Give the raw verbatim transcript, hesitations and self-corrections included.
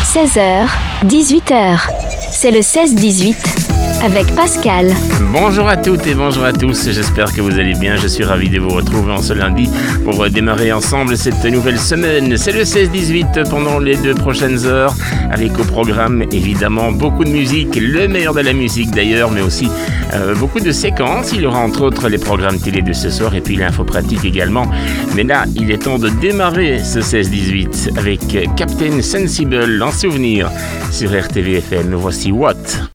seize heures, dix-huit heures. C'est le seize dix-huit avec Pascal. Bonjour à toutes et bonjour à tous, j'espère que vous allez bien. Je suis ravi de vous retrouver en ce lundi pour démarrer ensemble cette nouvelle semaine. C'est le seize dix-huit pendant les deux prochaines heures, avec au programme évidemment beaucoup de musique, le meilleur de la musique d'ailleurs, mais aussi euh, beaucoup de séquences. Il y aura entre autres les programmes télé de ce soir et puis l'info pratique également. Mais là, il est temps de démarrer ce seize dix-huit avec Captain Sensible en souvenir sur R T V F M. Voici What.